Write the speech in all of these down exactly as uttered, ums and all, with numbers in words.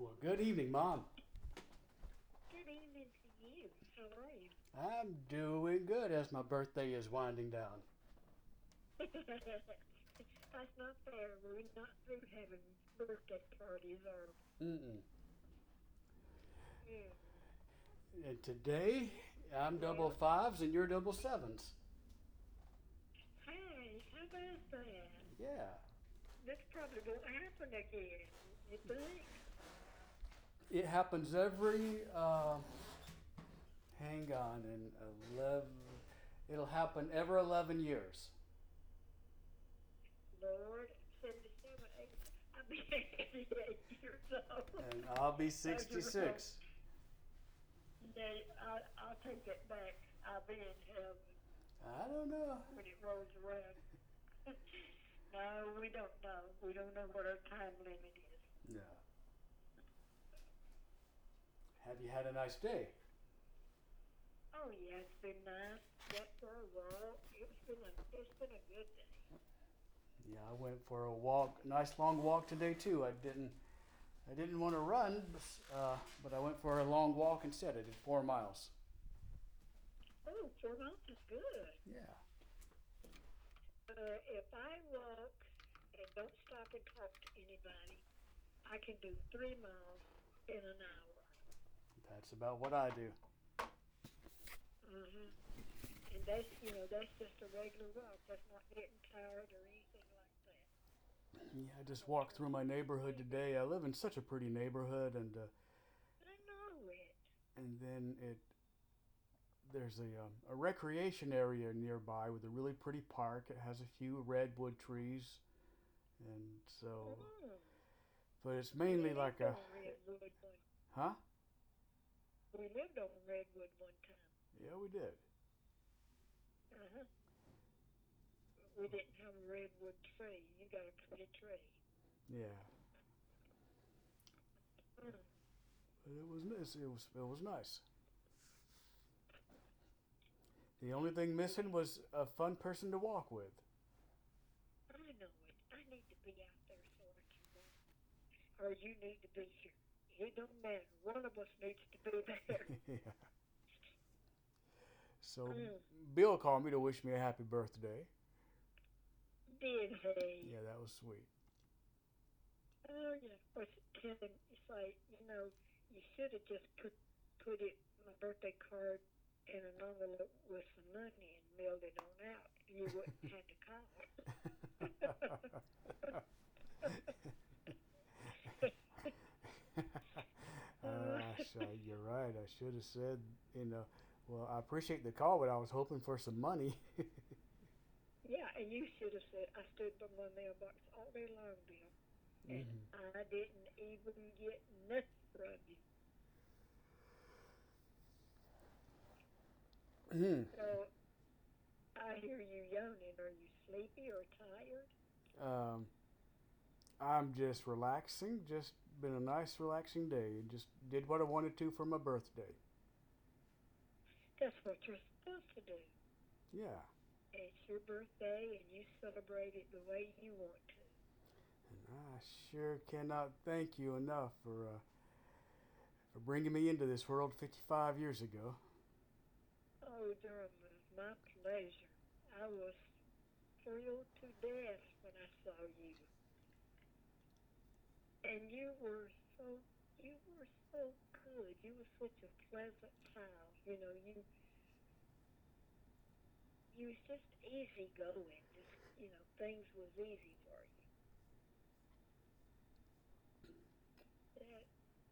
Well, good evening, Mom. Good evening to you. How are you? I'm doing good as my birthday is winding down. That's not fair. We're not through having birthday parties or. Mm-mm. Mm. And today, I'm double Well, fives and you're double sevens. hey, how about that? Yeah. This probably won't happen again. You think? It happens every, uh, hang on, in eleven, it'll happen every eleven years. Lord, seventy-seven, eight, I'll be eighty-eight years old. And I'll be Those are wrong. sixty-six. Yeah, I, I'll take it back. I'll be in heaven I don't know. when it rolls around. No, we don't know. We don't know what our time limit is. Yeah. Have you had a nice day? Oh yeah, it's been nice. Went for a walk. It's been a it's been a good day. Yeah, I went for a walk, nice long walk today too. I didn't, I didn't want to run, uh, but I went for a long walk instead. I did four miles. Oh, four miles is good. Yeah. Uh, if I walk and don't stop and talk to anybody, I can do three miles in an hour. That's about what I do. Mhm. And that's you know that's just a regular walk. That's not getting tired or anything like that. Yeah, I just walked through my neighborhood today. I live in such a pretty neighborhood, and uh, I know it. and then it there's a um, a recreation area nearby with a really pretty park. It has a few redwood trees, and so, Mm. but it's We mainly like lived a, on Redwood one. huh? We lived on Redwood one time. Yeah, we did. Uh-huh. We didn't have a redwood tree. You got a pretty tree. Yeah, Mm. but it was nice. It was it was nice. The only thing missing was a fun person to walk with. I know it. I need to be out there so I can walk. Or you need to be here. It don't matter. One of us needs to be there. Yeah. So Mm. Bill called me to wish me a happy birthday. Did he? Yeah, that was sweet. Oh, yeah. But Kevin, it's like, you know, you should have just put put it, my birthday card in an envelope with some money and mailed it on out. You wouldn't have to call. uh, so you're right. I should have said, you know, well, I appreciate the call, but I was hoping for some money. Yeah, and you should have said, I stood by my mailbox all day long, Bill, and Mhm. I didn't even get nothing from you. Mhm. So I hear you yawning. Are you sleepy or tired? um, I'm just relaxing. Just been a nice, relaxing day. Just did what I wanted to for my birthday. That's what you're supposed to do. Yeah. It's your birthday, and you celebrate it the way you want to. And I sure cannot thank you enough for uh, for bringing me into this world fifty-five years ago. Oh, Durham, it was my pleasure. I was thrilled to death when I saw you. And you were so, you were so good. You were such a pleasant child. You know, you, you was just easy going. Just, you know, things was easy for you. That,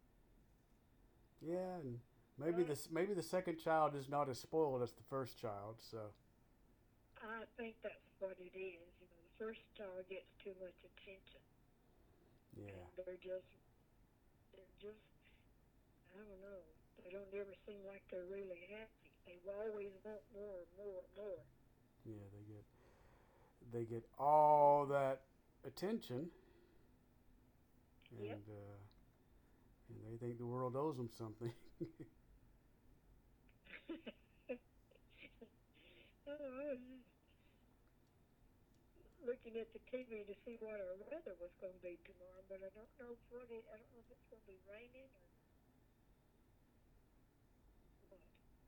Yeah, and maybe that, this maybe the second child is not as spoiled as the first child. So I think that's what it is. You know, the first child gets too much attention, yeah, and they're just, they're just, I don't know. They don't ever seem like they're really happy. They always want more, more, more. yeah, they get they get all that attention, Yep. and uh, and they think the world owes them something. Oh, looking at the T V to see what our weather was going to be tomorrow, but I don't know what it. I don't know if it's going to be raining or what.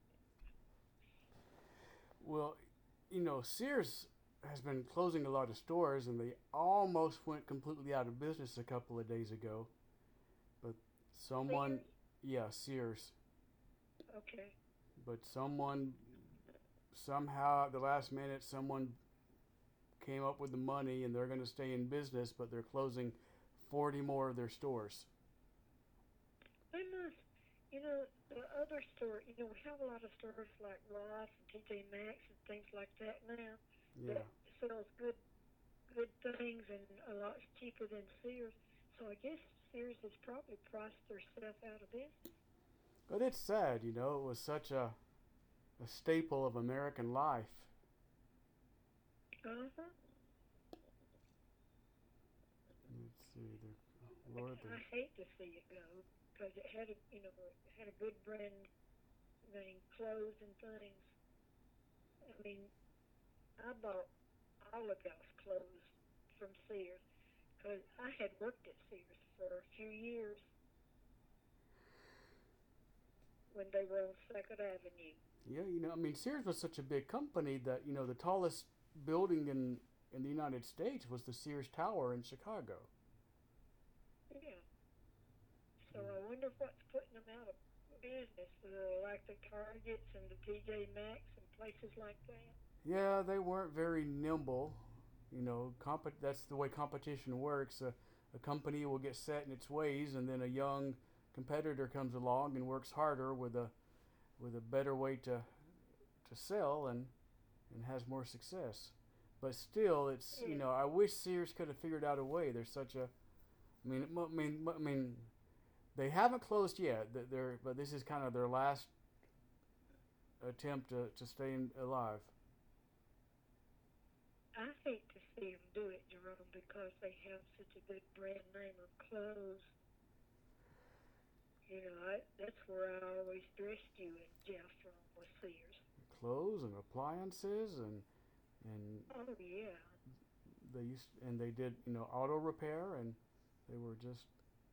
Well, you know, Sears has been closing a lot of stores, and they almost went completely out of business a couple of days ago. But someone, Sears? yeah, Sears, Okay. but someone somehow at the last minute, someone came up with the money, and they're going to stay in business, but they're closing forty more of their stores. They must. You know, the other store. You know, we have a lot of stores like Ross and T J Maxx and things like that now Yeah, that sells good good things and a lot cheaper than Sears. So I guess Sears has probably priced themselves out of business. but it's sad, you know. It was such a a staple of American life. Uh huh. Let's see, they're, Lord, I they're, hate to see it go because it had a you know it had a good brand name, clothes and things. I mean, I bought all of y'all's clothes from Sears because I had worked at Sears for a few years when they were on Second Avenue. yeah, you know, I mean, Sears was such a big company that you know the tallest building in in the United States was the Sears Tower in Chicago. Yeah. So I wonder what's putting them out of business, uh, like the Targets and the T J Maxx and places like that. Yeah, they weren't very nimble. You know, comp- that's the way competition works. A, a company will get set in its ways, and then a young competitor comes along and works harder with a with a better way to to sell and and has more success. But still, it's you Yeah. know, I wish Sears could have figured out a way. There's such a, I mean, I mean, I mean, they haven't closed yet. They're, but this is kind of their last attempt to to stay in, alive. I hate to see them do it, Jerome, because they have such a good brand name of clothes. You know, I, that's where I always dressed you and Jeff from was Sears. Clothes and appliances and and Oh yeah. they used and they did you know auto repair and they were just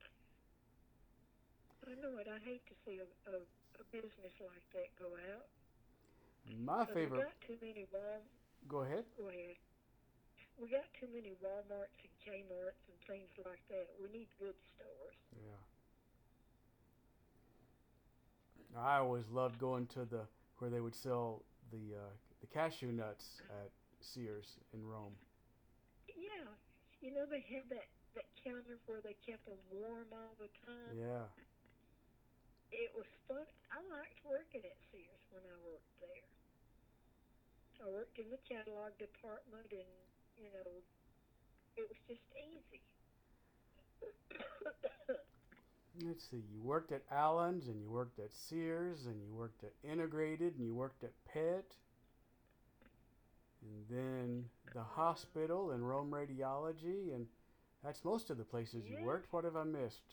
I know it. I hate to see a, a, a business like that go out. my Because we favorite. got too many Wal. Go ahead. Go ahead. We got too many Walmarts and Kmarts and things like that. We need good stores. Yeah, I always loved going to the where they would sell the uh, the cashew nuts at Sears in Rome. Yeah. You know, they had that, that counter where they kept them warm all the time. Yeah, It was fun. I liked working at Sears when I worked there. I worked in the catalog department, and you know, it was just easy. let's see. You worked at Allen's and you worked at Sears and you worked at Integrated and you worked at Pet and then the uh, hospital and Rome Radiology and that's most of the places you yes, worked. What have I missed?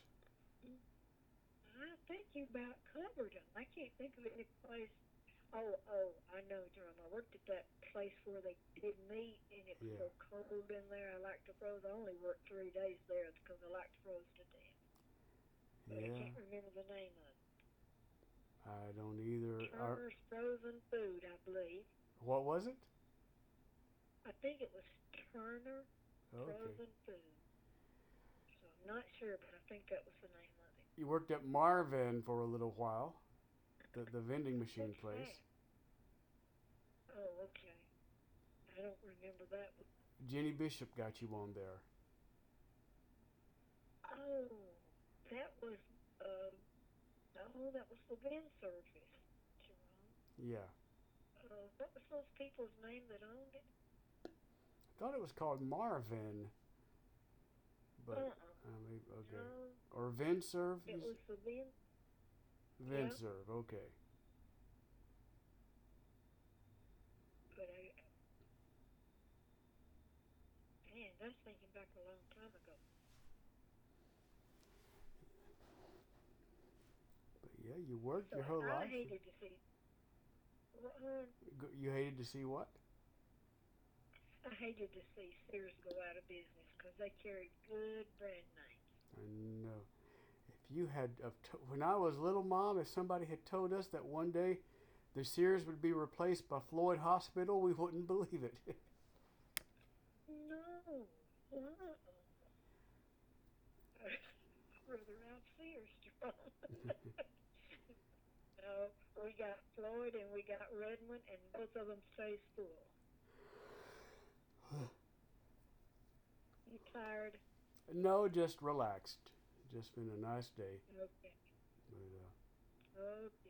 I think you about covered them. I can't think of any place. Oh, oh, I know, Jerome. I worked at that place where they did meat, and it was Yeah, so cold in there. I liked to froze. I only worked three days there because I liked to froze to death. But I yeah. can't remember the name of it. I don't either. Are, Turner's Frozen Food, I believe. what was it? I think it was Turner Okay. Frozen Food. So I'm not sure, but I think that was the name of it. You worked at Marvin for a little while, the the vending machine What's place. that? Oh, okay. I don't remember that one. Jenny Bishop got you on there. Oh, that was, um, oh, that was the bin service, Jerome. Yeah. Uh, what was those people's name that owned it? I thought it was called Marvin, but Uh-uh. uh, maybe, okay. No, Or Vinserve? it was the bin. Yeah, Vinserve, okay. but I, man, that's thinking back a long time ago. But yeah, you worked So your whole I life. hated to see, well, uh, You hated to see what? I hated to see Sears go out of business because they carried good brand names. I know. If you had, of to- when I was little, Mom, if somebody had told us that one day the Sears would be replaced by Floyd Hospital, we wouldn't believe it. No. Uh-uh. I'd rather have Sears, John. No, we got Floyd and we got Redmond, and both of them stays full. You tired? No, just relaxed. Just been a nice day. Okay. But, uh, Okay.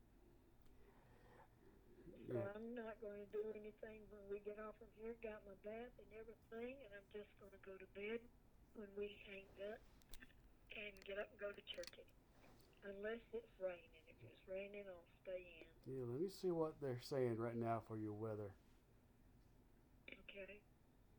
So yeah. I'm not going to do anything when we get off of here. Got my bath and everything, and I'm just going to go to bed when we hang up and get up and go to church. Unless it's raining. If it's raining, I'll stay in. Yeah, let me see what they're saying right now for your weather. Okay.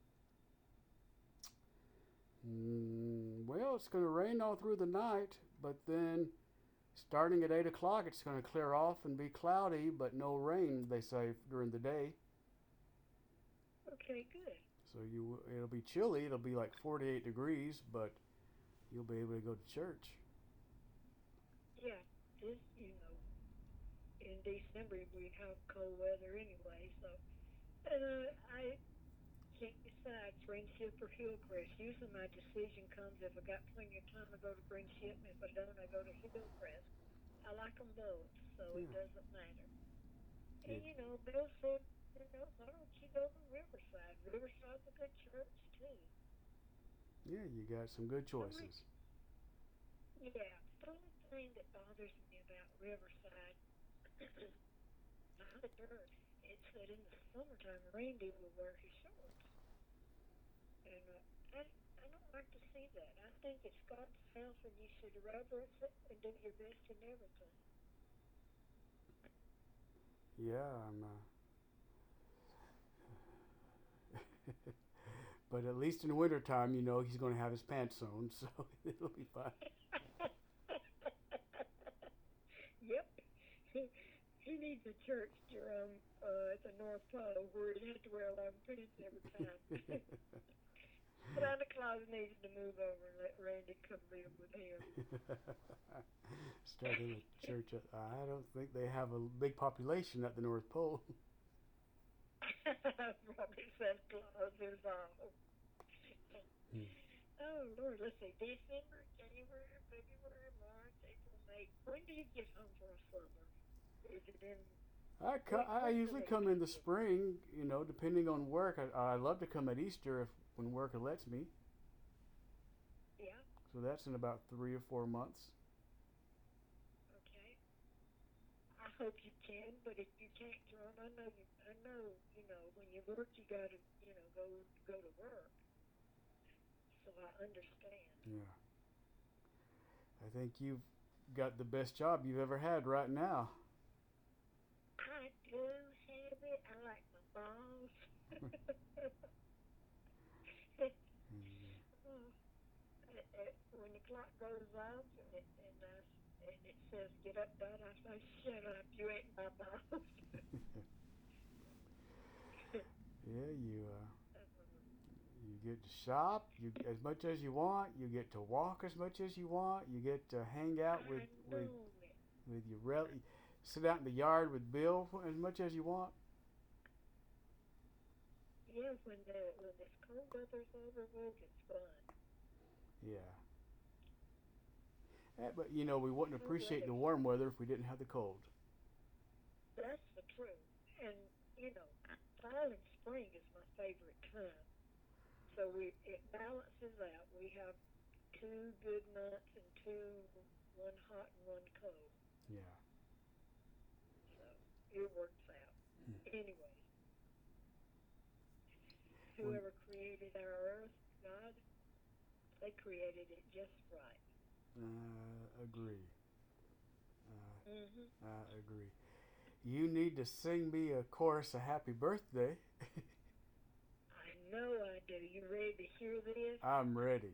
Mm, well, it's going to rain all through the night, but then starting at eight o'clock, it's going to clear off and be cloudy, but no rain, they say, during the day. Okay, good. So you, it'll be chilly. It'll be like forty-eight degrees, but you'll be able to go to church. Yeah, this, you know, in December we have cold weather anyway, so uh, I can't decide Friendship or Hillcrest. Usually my decision comes if I got plenty of time to go to Friendship, and if I don't, I go to Hillcrest. I like them both, so Yeah. it doesn't matter. And Yeah. you know, Bill said, you know, why don't you go to Riverside? Riverside's a good church too. Yeah, you got some good choices. Yeah, the only thing that bothers me about Riverside, not the dirt, it's that in the summertime, Randy will wear his shorts. And uh, I, I don't like to see that. I think it's God's house and you should reverence it and do your best in everything. Yeah, I'm. Uh, but at least in wintertime, you know, he's going to have his pants on, so it'll be fine. Yep. He needs a church, Jerome, uh, at the North Pole where he has to wear a long pants every time. Santa Claus needs to move over and let Randy come live with him. Starting a church. At, I don't think they have a big population at the North Pole. Probably Santa Claus is all. Hmm. Oh, Lord, let's see. December, January, February, March, April, May. When do you get home for a summer? Is it in... I, co- I usually come in the spring, you know, depending on work. I, I love to come at Easter if when work lets me. Yeah. So that's in about three or four months. Okay. I hope you can, but if you can't, Jerome, I know you. I know, you know, when you work, you gotta, you know, go go to work. So I understand. Yeah. I think you've got the best job you've ever had right now. I do have it. I like my boss. Mm. Oh, it, it, when the clock goes off and it, and, uh, and it says get up, Dad, I say, shut up, you ain't my boss. Yeah, you uh, you get to shop you as much as you want. You get to walk as much as you want. You get to hang out with with with your rel- sit out in the yard with Bill as much as you want. Yeah, when the when this cold weather's over with, it's fun. Yeah. Yeah, but you know we wouldn't appreciate the warm weather if we didn't have the cold. That's the truth. And you know, fall and spring is my favorite time. So we it balances out. We have two good months and two, one hot and one cold. Yeah. So it works out. Hmm. Anyway, whoever created our earth, God, they created it just right. Uh, agree. Uh, Mm-hmm. I agree. You need to sing me a chorus of happy birthday. I know I do. You ready to hear this? I'm ready.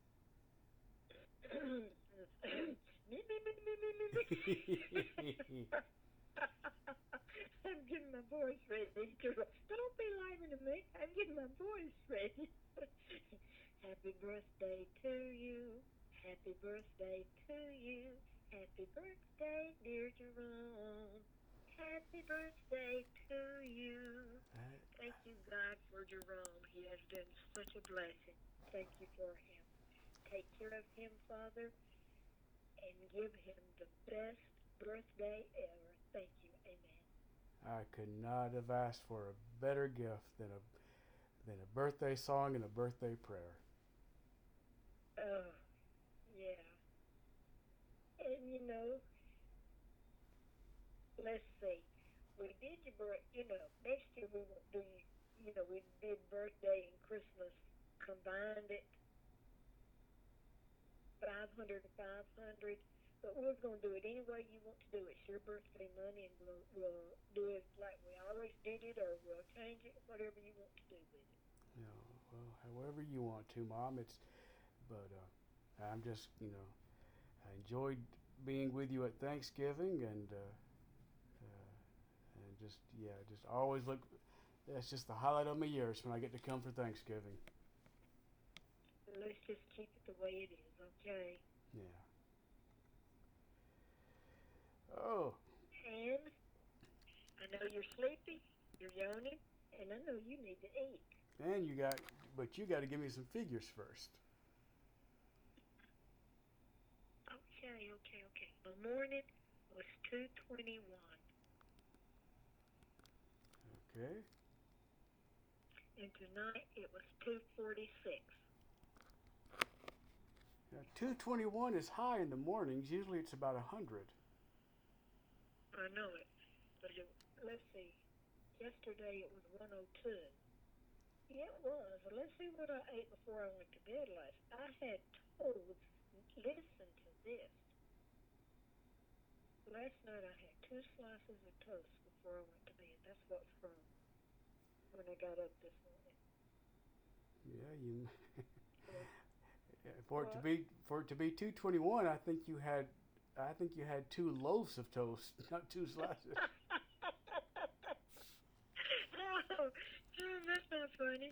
Me, me, me, me, me, me, me. I'm getting my voice ready. Don't be lying to me. I'm getting my Happy birthday to you. Happy birthday, dear Jerome. Happy birthday to you. That, Thank you, God, for Jerome. He has been such a blessing. Thank you for him. Take care of him, Father, and give him the best birthday ever. Thank you. Amen. I could not have asked for a better gift than a than a birthday song and a birthday prayer. Oh, yeah. And you know, let's see. We did your birth, you know, next year we won't do, you know, we did birthday and Christmas, combined it, five hundred and five hundred. But we're going to do it any way you want to do it. It's your birthday money, and we'll, we'll do it like we always did it, or we'll change it, whatever you want to do with it. You know, well, however you want to, Mom. It's, but uh, I'm just, you know, I enjoyed being with you at Thanksgiving, and uh, uh, and just yeah, just always look. That's just the highlight of my years when I get to come for Thanksgiving. Let's just keep it the way it is, okay? Yeah. Oh. And I know you're sleepy, you're yawning, and I know you need to eat. And you got, but you got to give me some figures first. Okay, okay, okay. The morning was two twenty-one. Okay. And tonight it was two forty-six. Now, two twenty-one is high in the mornings. Usually it's about one hundred. I know it. But it, let's see. Yesterday it was one oh two. Yeah, it was. Well, let's see what I ate before I went to bed last. I had told, listen to this. Last night I had two slices of toast before I went to bed. That's what's from when I got up this morning. Yeah, you. Yeah. for it to What? be for it to be two twenty-one, I think you had, I think you had two loaves of toast, not two slices. Oh, oh, that's not funny.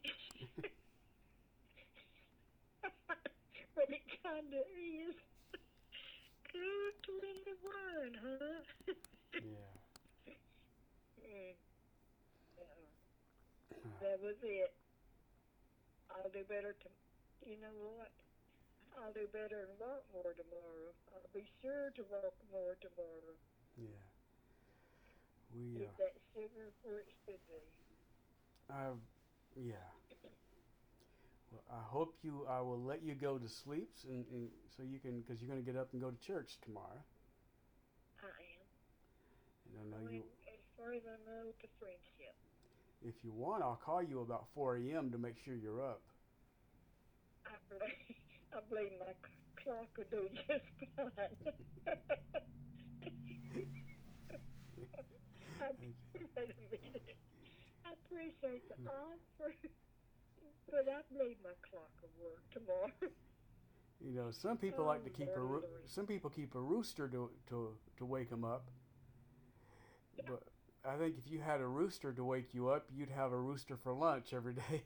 But it kind of is. two twenty-one, huh? Yeah. Mm. Uh, that was it. I'll do better to, you know what? I'll do better and walk more tomorrow. I'll be sure to walk more tomorrow. Yeah. We. Get Uh, that sugar where it should be. I. Yeah. Well, I hope you. I will let you go to sleep, and, and so you can, because you're going to get up and go to church tomorrow. I am. And I know Going, you. as far as I know, to friendship. If you want, I'll call you about four a.m. to make sure you're up. I believe, I believe my clock will do just fine. I, wait a minute. I appreciate the offer, but I believe my clock will work tomorrow. You know, some people Oh, like to keep a. Lord, Roo- Lord. some people keep a rooster to to to wake them up. Yeah. But I think if you had a rooster to wake you up, you'd have a rooster for lunch every day.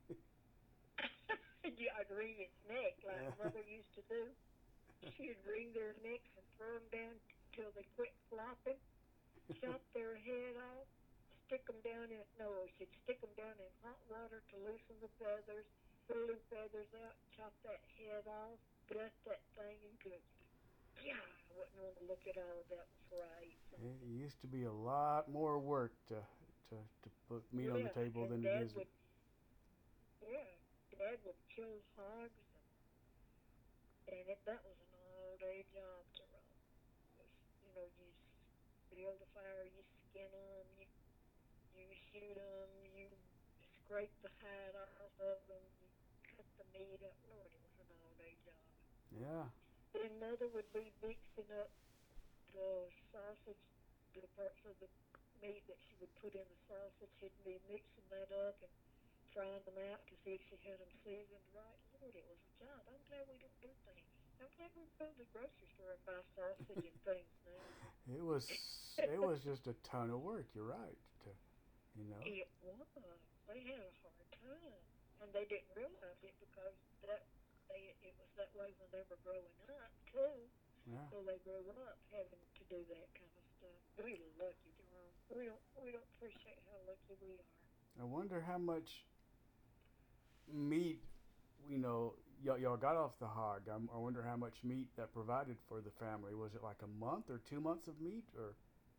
Yeah, I'd wring its neck like Mother used to do. She'd wring their necks and throw them down till they quit flopping, chop their head off, stick them down in, no, she'd stick them down in hot water to loosen the feathers, pull the feathers out, chop that head off, dust that thing, and cook it. Yeah, I wouldn't want to look at all of that before I ate something. It used to be a lot more work to to, to put meat on the Yeah, table and than Dad it is. would, yeah, Dad would kill hogs, and, and it, that was an all-day job to run. Was, you know, you build a fire, you skin them, you you shoot them, you scrape the hide off of them, you cut the meat up. Lord, it was an all-day job. Yeah. Then Mother would be mixing up the sausage, the parts of the meat that she would put in the sausage. She'd be mixing that up and trying them out to see if she had them seasoned right. Lord, it was a job. I'm glad we don't do things. I'm glad we go to the grocery store and buy sausage and things now. It was it was just a ton of work. You're right. To, you know. It was. They had a hard time, and they didn't realize it because that they it was that way when they were growing up too. Yeah. So they grew up having to do that kind of stuff. We're lucky, Jerome. We don't we don't appreciate how lucky we are. I wonder how much meat, you know, y'all, y'all got off the hog. I'm, I wonder how much meat that provided for the family. Was it like a month or two months of meat, or?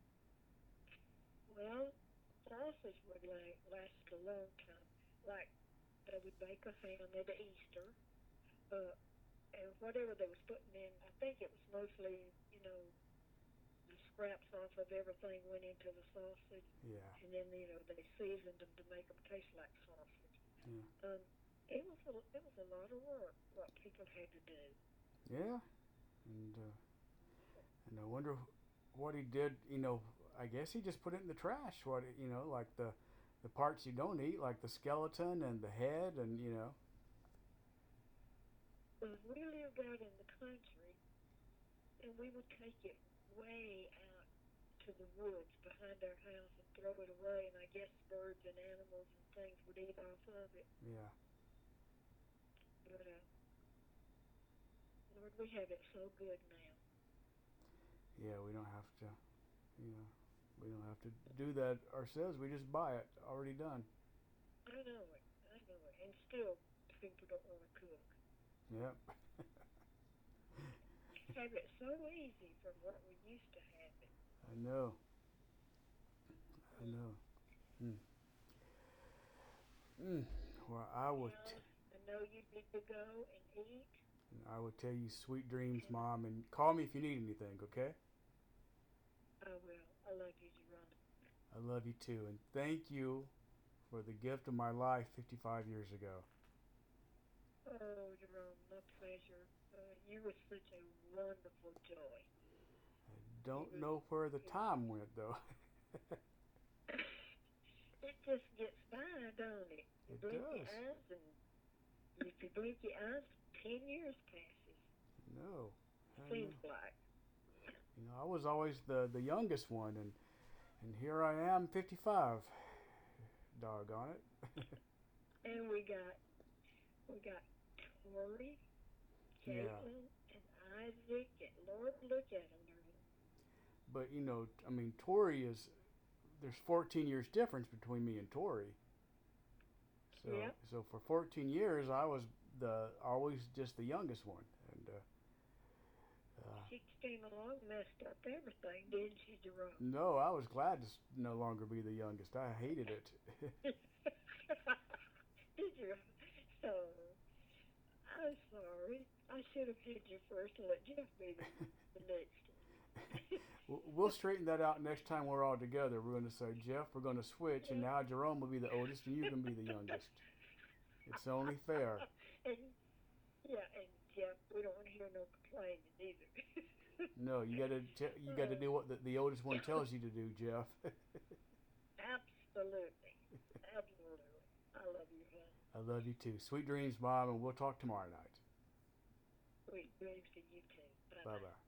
Well, sausage would like last a long time. Like they would bake a ham at Easter, uh, and whatever they was putting in, I think it was mostly, you know, the scraps off of everything went into the sausage, Yeah. and then you know they seasoned them to make them taste like sausage. Yeah. Um, it was a, it was a lot of work what people had to do. Yeah. And uh, and I wonder what he did. You know, I guess he just put it in the trash. What you know, like the the parts you don't eat, like the skeleton and the head, and you know. Well, we lived out in the country, and we would take it way out to the woods behind our house and throw it away, and I guess birds and animals and things would eat off of it. Yeah. But, uh, Lord, we have it so good now. Yeah, we don't have to, you know, we don't have to do that ourselves. We just buy it already done. I know it. I know it. And still, people don't want to cook. Yep. Have it so easy from what we used to have it. I know. I know. Mm. Mm. Well, I would. Well, I know you need to go and eat. I would tell you sweet dreams, Mom, and call me if you need anything. Okay? I will. I love you, Jerome. I love you too, and thank you for the gift of my life fifty-five years ago. Oh, Jerome, my pleasure. Uh, you were such a wonderful joy. I don't know where the time went, though. It just gets by, don't it? You It blink does. your eyes, and if you blink your eyes, ten years passes. No. I Seems know. like. You know, I was always the, the youngest one, and and here I am, fifty-five. Doggone it. And we got we got Tori, Yeah. Caitlin, and Isaac, and Lord, look at them. But, you know, I mean, Tori is, there's fourteen years difference between me and Tori. So, Yeah. so for fourteen years, I was the always just the youngest one. And uh, uh, She came along, messed up everything, didn't she, Jerome? no, I was glad to s- no longer be the youngest. I hated it. Did you? Oh, I'm sorry. I should have hit you first and let Jeff be the, the next one. We'll we'll straighten that out next time we're all together. We're going to say, Jeff, we're going to switch, and now Jerome will be the oldest, and you can be the youngest. It's only fair. And yeah, and Jeff, we don't want to hear no complaining either. No, you got to t- you got to do what the, the oldest one tells you to do, Jeff. Absolutely, absolutely. I love you, hon. I love you too. Sweet dreams, Mom, and we'll talk tomorrow night. Sweet dreams to you too. Bye bye.